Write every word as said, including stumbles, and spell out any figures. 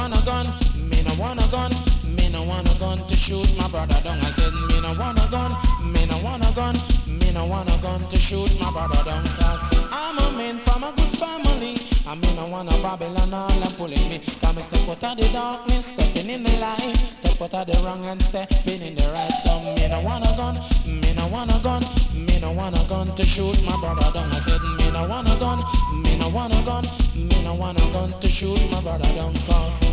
want a gun, me no want a gun, me no want a gun to shoot my brother down. I said me no want a gun, me no want a gun, me no want a gun to shoot my brother down. Cause I'm a man from a good family, I me no want a Babylon all and pulling me. Cause me step out of the darkness, stepping in the light, step out of the wrong and stepping in the right. So me no want a gun, me no want a gun, me no want a gun to shoot my brother down. I said me no want a gun, me no want a gun, me no want a gun to shoot my brother down. Cause